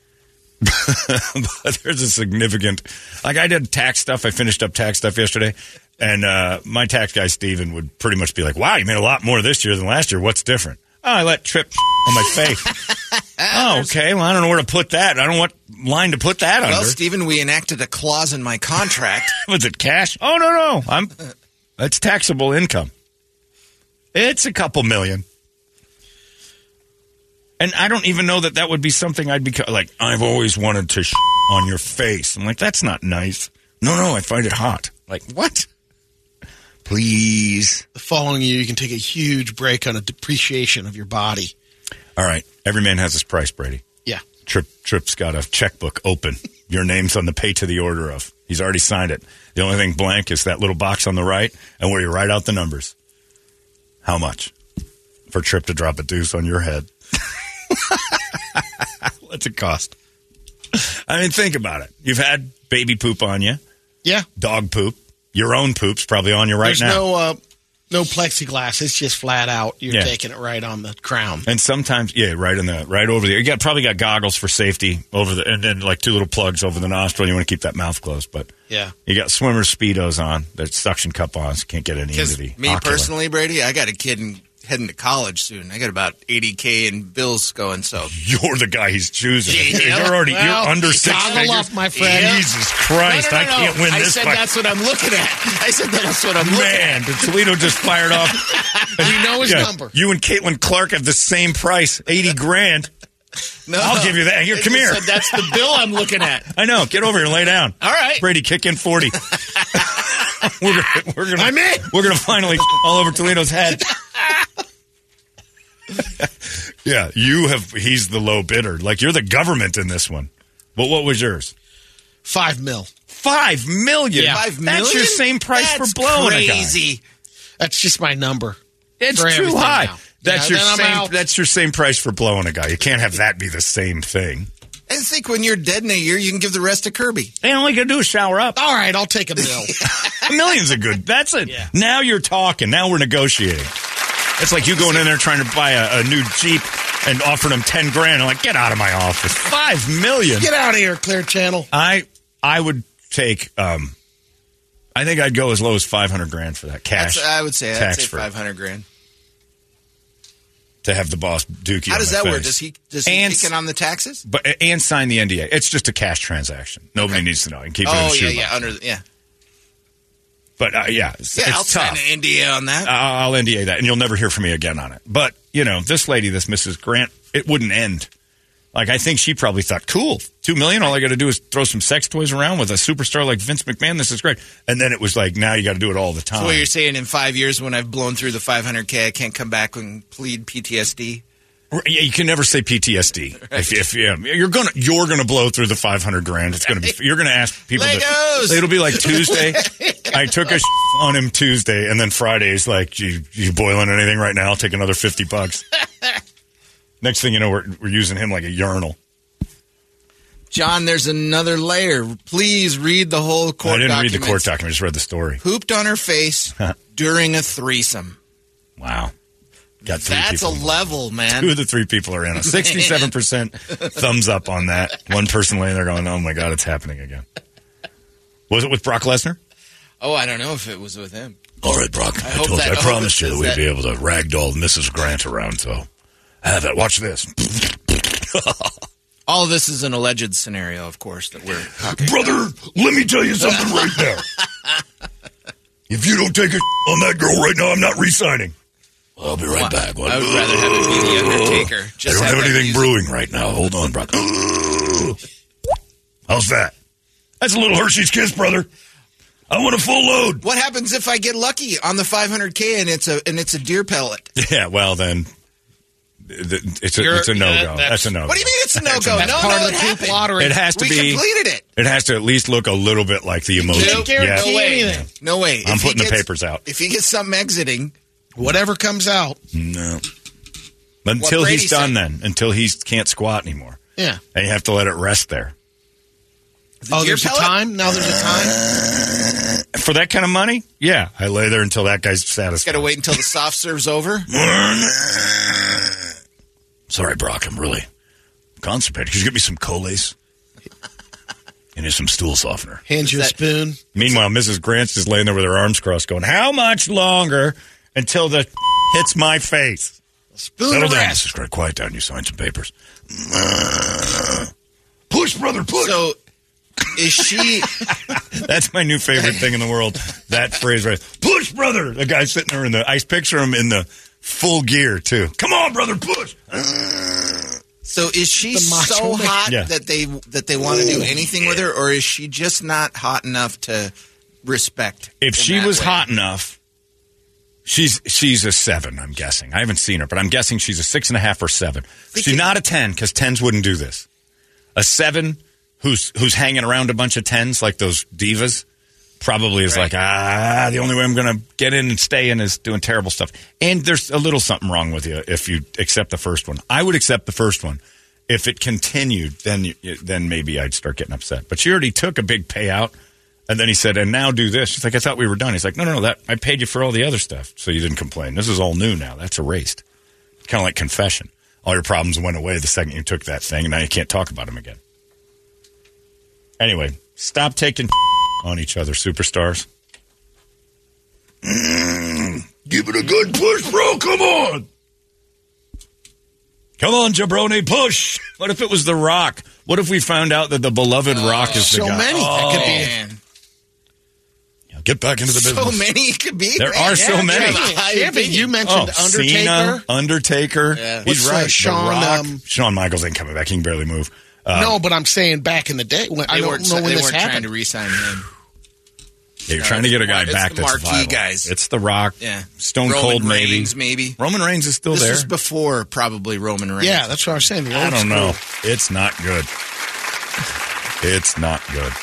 But there's a significant... Like, I did tax stuff. I finished up tax stuff yesterday, and uh, my tax guy, Steven, would pretty much be like, wow, you made a lot more this year than last year. What's different? Oh, I let Trip on my face. Oh, okay. Well, I don't know where to put that. I don't know what line to put that Well, under. Stephen, we enacted a clause in my contract. Was it cash? Oh, no, no. I'm. That's taxable income. It's a couple million. And I don't even know that that would be something I'd be like, I've always wanted to sh- on your face. I'm like, that's not nice. No, no, I find it hot. Like, what? Please. The following year, you can take a huge break on a depreciation of your body. All right. Every man has his price, Brady. Yeah. Trip Trip's got a checkbook open. Your name's on the pay to the order of. He's already signed it. The only thing blank is that little box on the right and where you write out the numbers. How much? for Trip to drop a deuce on your head. What's it cost? I mean, think about it. You've had baby poop on you. Yeah. Dog poop. Your own poop's probably on you right There's now. no uh, no plexiglass. It's just flat out. You're Yeah. taking it right on the crown. And sometimes, yeah, right in the right over there. You got probably got goggles for safety over the, and then like two little plugs over the nostril. You want to keep that mouth closed, but Yeah. you got swimmer speedos on. There's suction cup on, so you can't get any into Because the me ocular. personally, Brady, I got a kid in, heading to college soon. I got about eighty K in bills going, so. You're the guy he's choosing. Yeah. You're already Well, you're under six toggle figures. up, my friend. Jesus Christ, No, no, no, I can't no. win I this said fight. that's what I'm looking at. I said that's what I'm looking Man, at. did Toledo just fired off? You know his Yeah, number. You and Caitlin Clark have the same price, eighty grand. No, I'll give you that. Here, I come just here. said that's the bill I'm looking at. I know. Get over here and lay down. All right. Brady, kick in forty. we're gonna, we're gonna, I'm in. We're gonna finally all over Toledo's head. Yeah, you have. He's the low bidder. Like you're the government in this one. But what was yours? Five mil. Five million. Yeah. Five That's million? your same price That's for blowing a guy. crazy. That's just my number. It's for too everything high. now. That's Yeah, your then I'm same. out. That's your same price for blowing a guy. You can't have that be the same thing. I think when you're dead in a year, you can give the rest to Kirby. They all you gotta do is shower up. All right, I'll take a mil. A million's a good. That's it. Yeah. Now you're talking. Now we're negotiating. It's like you going in there trying to buy a, a new Jeep and offering them ten grand. I'm like, get out of my office. Five million. Get out of here, Clear Channel. I I would take. Um, I think I'd go as low as five hundred grand for that cash. That's, I would say I'd tax say free five hundred grand. to have the boss dookie. How on does my that work? face. Does he does he And- kick in on the taxes? But and sign the N D A. It's just a cash transaction. Nobody Okay. needs to know. You can keep it in Oh a yeah, shoebox. yeah, under the, yeah, But uh, yeah, it's, yeah. it's I'll tough. sign an N D A on that. I'll I'll N D A that, and you'll never hear from me again on it. But, you know, this lady, this Missus Grant, it wouldn't end. Like, I think she probably thought, cool, two million, all I got to do is throw some sex toys around with a superstar like Vince McMahon. This is great. And then it was like, now you got to do it all the time. So what you're saying, in five years, when I've blown through the five hundred K, I can't come back and plead P T S D? Yeah, you can never say P T S D. If, if yeah, you're gonna you're gonna blow through the five hundred grand, it's gonna be. You're gonna ask people. Legos! To, it'll be like Tuesday. I took a on him Tuesday, and then Friday's like, you you boiling anything right now? I'll take another fifty bucks. Next thing you know, we're we're using him like a urinal. John, there's another layer. Please read the whole court I didn't documents. read the court document. I just read the story. Pooped on her face during a threesome. Wow, got three That's people. a level, man. Two of the three people are in. A sixty-seven percent thumbs up on that. One person laying there going, "Oh my god, it's happening again." Was it with Brock Lesnar? Oh, I don't know if it was with him. All right, Brock. I, hope told that- you, I I hope promised it you that says we'd that. be able to ragdoll Missus Grant around, so have it. Watch this. All of this is an alleged scenario, of course, that we're talking Brother, let me tell you something right now. If you don't take a on that girl right now, I'm not re-signing. I'll be right Well, back. I would rather have it be the Undertaker. I Just don't have that anything music. brewing right now. Hold on, Brock. How's that? That's a little Hershey's Kiss, brother. I want a full load. What happens if I get lucky on the five hundred K and it's a and it's a deer pellet? Yeah, well then, th- it's a, You're- it's a no yeah, go. that's- That's a no. What do you mean it's a no go? That's No, part no, of it the poop happened. lottery. It has to We be. completed it. It has to at least look a little bit like the emoji. Can't guarantee Yeah. anything. No way. I'm If he putting the gets- papers out. If he gets something exiting, Whatever comes out. No. But until Brady he's done, said. then until he can't squat anymore, Yeah. and you have to let it rest there. the Oh, deer there's a pellet? time? Now there's a time? For that kind of money, yeah, I lay there until that guy's satisfied. Got to wait until the soft serve's over. Sorry, Brock. I'm really constipated. Could you get me some Colace? And here's some stool softener. Hand you a that- spoon. Meanwhile, Missus Grant's just laying there with her arms crossed, going, "How much longer until the hits my face?" Spoon Settle of down, rest. Missus Grant. Quiet down. You signed some papers. Push, brother, push. So, is she? That's my new favorite thing in the world. That phrase right. Push, brother. The guy sitting there in the. I picture him in the full gear too. Come on, brother, push. So is she The macho so man. hot Yeah. that they that they want to do anything with her, or is she just not hot enough to respect? If in she that was way? hot enough, she's she's a seven. I'm guessing. I haven't seen her, but I'm guessing she's a six and a half or seven. She's not a ten because tens wouldn't do this. A seven who's who's hanging around a bunch of tens like those divas. probably is Right. like, ah, the only way I'm going to get in and stay in is doing terrible stuff. And there's a little something wrong with you if you accept the first one. I would accept the first one. If it continued, then you, then maybe I'd start getting upset. But she already took a big payout, and then he said, and now do this. She's like, I thought we were done. He's like, no, no, no, that I paid you for all the other stuff, so you didn't complain. This is all new now. That's erased. Kind of like confession. All your problems went away the second you took that thing, and now you can't talk about them again. Anyway, stop taking on each other, superstars. Mm, give it a good push, bro. Come on. Come on, jabroni, push. What if it was The Rock? What if we found out that the beloved Oh, Rock is the so guy? many. Oh, That could be. Man. yeah, get back into the business. So many it could be. There man. are so Yeah, many. yeah, high Yeah, but you mentioned Oh, Undertaker. Cena, Undertaker. Yeah. He's What's, uh, right. The Shawn, Rock. um, Shawn Michaels ain't coming back. He can barely move. Uh, no, but I'm saying back in the day. When, I They don't weren't, know when they this weren't trying happened. to re-sign him. yeah, you're No, trying to get a it's guy the- back it's the that's marquee viable. guys. It's The Rock. Yeah. Stone Roman Cold, maybe. Reigns, maybe. Roman Reigns is still This there. was before probably Roman Reigns. Yeah, that's what I was saying. The I old don't school. know. It's not good. It's not good.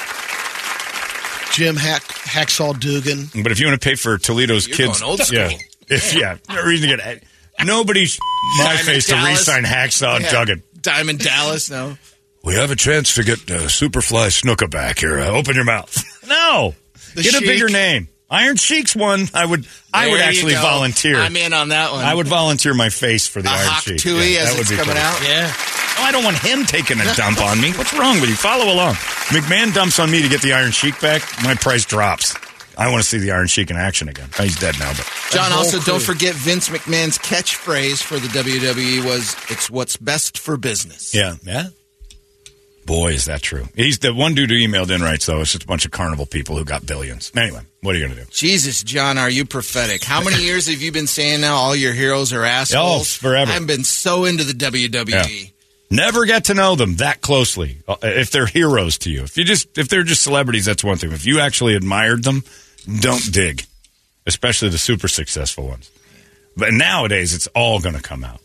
Jim Hack, Hacksaw Dugan. But if you want to pay for Toledo's You're kids, going old school. yeah, if yeah, no reason to get nobody's my Diamond face to Dallas. re-sign Hacksaw Yeah. Duggan. Diamond Dallas, no. We have a chance to get uh, Superfly Snuka back here. Uh, open your mouth. No, The get a Sheik. bigger name. Iron Sheik's one. I would. I would There you actually go. volunteer. I'm in on that one. I would volunteer my face for the a Iron Hawk Sheik. Tui Yeah, as that would it's be coming cool. out. Yeah. Oh, I don't want him taking a dump on me. What's wrong with you? Follow along. McMahon dumps on me to get the Iron Sheik back. My price drops. I want to see the Iron Sheik in action again. Oh, he's dead now, but John, whole also crew. don't forget Vince McMahon's catchphrase for the W W E was, it's what's best for business. yeah, yeah. Boy, is that true. He's the one dude who emailed in right, so it's just a bunch of carnival people who got billions. Anyway, what are you going to do? Jesus, John, are you prophetic? How many years have you been saying now all your heroes are assholes? Oh, forever. I've been so into the W W E. Yeah. Never get to know them that closely. Uh, If they're heroes to you, if you just if they're just celebrities, that's one thing. If you actually admired them, don't dig, especially the super successful ones. But nowadays, it's all going to come out.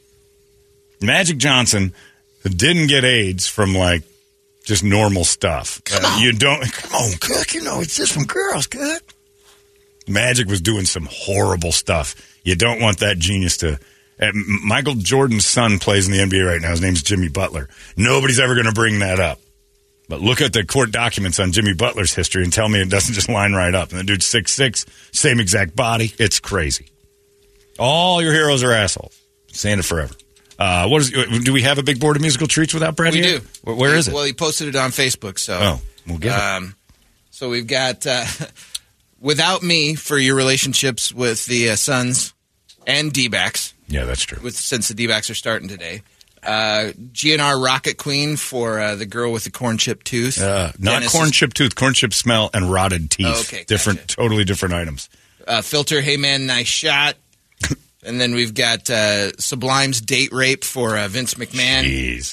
Magic Johnson didn't get AIDS from like just normal stuff. Come Uh, on. you don't. Come on, Cook. You know it's just from girls, Cook. Magic was doing some horrible stuff. You don't want that genius to. Uh, M- Michael Jordan's son plays in the N B A right now. His name's Jimmy Butler. Nobody's ever going to bring that up. But look at the court documents on Jimmy Butler's history and tell me it doesn't just line right up. And the dude's six foot six, same exact body. It's crazy. All your heroes are assholes. Saying it forever. Uh, what is? Do we have a big board of musical treats without Brad We here? do. Where, where is it? Well, he posted it on Facebook. So, Oh, we'll get it. um, so we've got uh, Without Me for your relationships with the uh, Suns and D-backs, Yeah, that's true. with since the D-backs are starting today. Uh, G N R Rocket Queen for uh, the girl with the corn chip tooth. Uh, not Dennis corn is- chip tooth, corn chip smell, and rotted teeth. Oh, okay, different, gotcha. totally different items. Uh, Filter, Hey Man, Nice Shot. And then we've got uh, Sublime's Date Rape for uh, Vince McMahon. Jeez.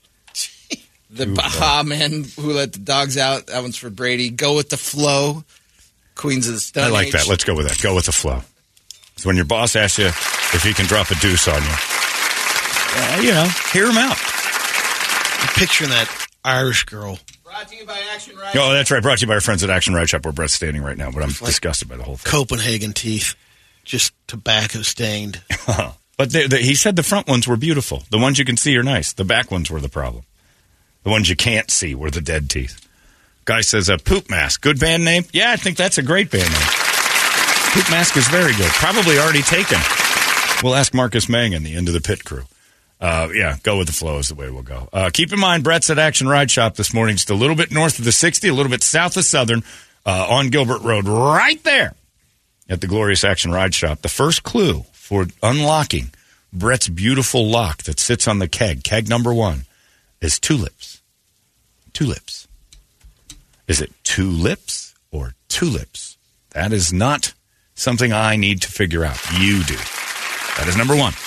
The Baha Man Who Let the Dogs Out. That one's for Brady. Go with the Flow. Queens of the Stone I like Age. that. Let's go with that. Go with the flow. So when your boss asks you if he can drop a deuce on you, uh, you know, hear him out. I'm picturing that Irish girl. Brought to you by Action Right. Oh, that's right. Brought to you by our friends at Action Ride Shop, where Brett's standing right now. But I'm disgusted by the whole thing. Copenhagen teeth. Just tobacco stained. But they, they, he said the front ones were beautiful. The ones you can see are nice. The back ones were the problem. The ones you can't see were the dead teeth. Guy says, uh, Poop Mask. Good band name? Yeah, I think that's a great band name. Poop Mask is very good. Probably already taken. We'll ask Marcus Mangan, the End of the Pit crew. Uh, yeah, go with the flow is the way we'll go. Uh, keep in mind, Brett's at Action Ride Shop this morning, just a little bit north of the sixty, a little bit south of Southern, uh, on Gilbert Road, right there at the glorious Action Ride Shop. The first clue for unlocking Brett's beautiful lock that sits on the keg, keg number one, is tulips. Tulips. Is it two lips or tulips? That is not something I need to figure out. You do. That is number one.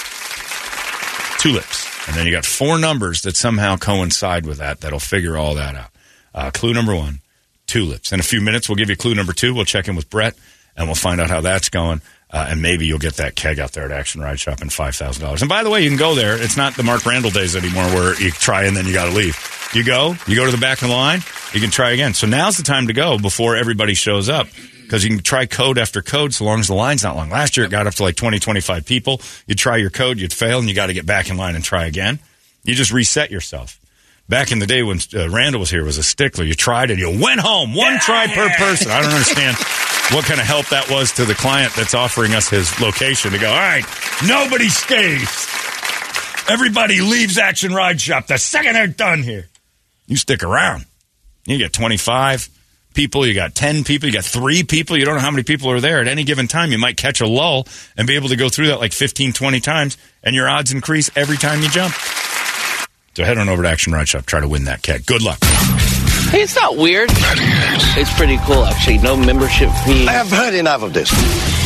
Tulips. And then you got four numbers that somehow coincide with that that'll figure all that out. Uh, clue number one, tulips. In a few minutes, we'll give you clue number two. We'll check in with Brett, and we'll find out how that's going. Uh, and maybe you'll get that keg out there at Action Ride Shop and five thousand dollars. And by the way, you can go there. It's not the Mark Randall days anymore where you try and then you got to leave. You go, you go to the back of the line, you can try again. So now's the time to go before everybody shows up, because you can try code after code so long as the line's not long. Last year it got up to like twenty, twenty-five people. You'd try your code, you'd fail, and you got to get back in line and try again. You just reset yourself. Back in the day when uh, Randall was here, was a stickler. You tried it, you went home. One yeah, try yeah. per person. I don't understand what kind of help that was to the client that's offering us his location to go, all right, nobody stays. Everybody leaves Action Ride Shop the second they're done here. You stick around. You get twenty-five people, you got ten people, you got three people. You don't know how many people are there at any given time. You might catch a lull and be able to go through that like fifteen, twenty times, and your odds increase every time you jump. So head on over to Action Ride Shop. Try to win that keg. Good luck. Hey, it's not weird. It's pretty cool, actually. No membership fee. I have heard enough of this.